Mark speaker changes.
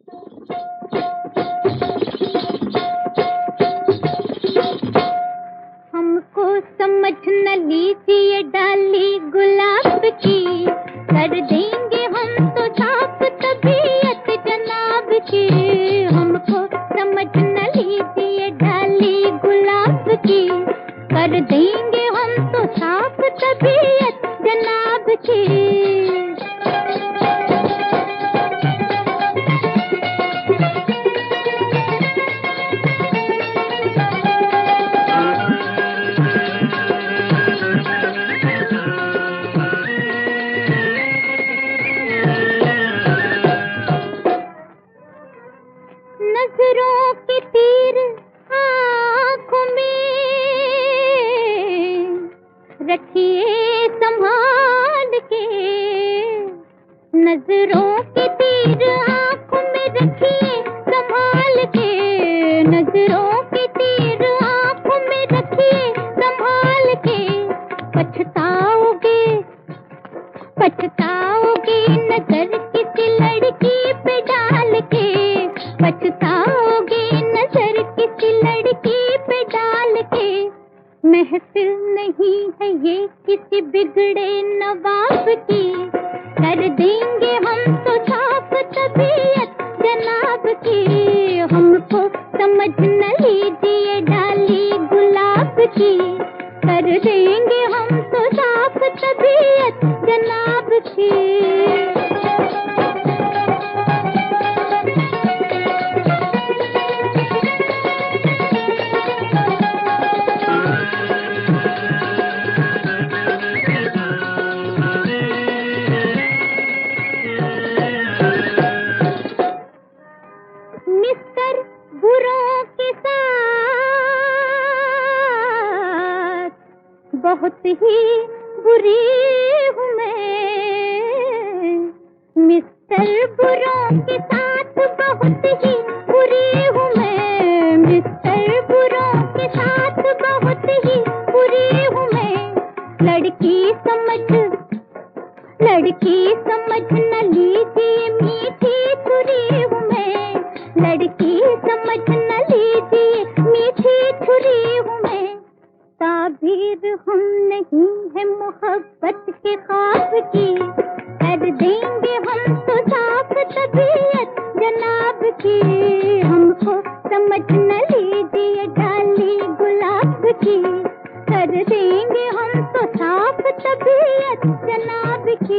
Speaker 1: हमको समझ न लीजिए डाली गुलाब की, कर देंगे हम तो साफ तबीयत जनाब की। हमको समझ न लीजिए डाली गुलाब की, कर देंगे हम तो साफ तबीयत जनाब की। नजरों के तीर आँखों में रखिए संभाल के, नजरों के तीर आँखों में रखिए संभाल के, नजरों के तीर आँखों में रखिए संभाल के। पछताओगे पछताओगे नजर किसी लड़की पे डाल के, पछताओगे नजर किसी लड़की पे डाल के। महफिल नहीं है ये किसी बिगड़े नवाब की, कर देंगे हम तो साफ तबीयत जनाब की। हमको समझ न लीजिए डाली गुलाब की, कर देंगे हम तो साफ तबीयत जनाब की। मिस्टर बुरों के साथ बहुत ही बुरी हूँ मैं, मिस्टर बुरों के साथ बहुत ही बुरी हूँ मैं, मिस्टर बुरों के साथ बहुत ही बुरी हूँ मैं। लड़की समझ न लीजिए मीठी छुरी हूँ मैं, लड़की समझ न लीजिए मीठी छुरी हूँ मैं। ताबीर हम नहीं है मोहब्बत के ख्वाब की, कर देंगे हम तो साफ तबीयत जनाब की। हमको समझ न लीजिए डाली गुलाब की, कर देंगे हम तो साफ तबीयत जनाब की।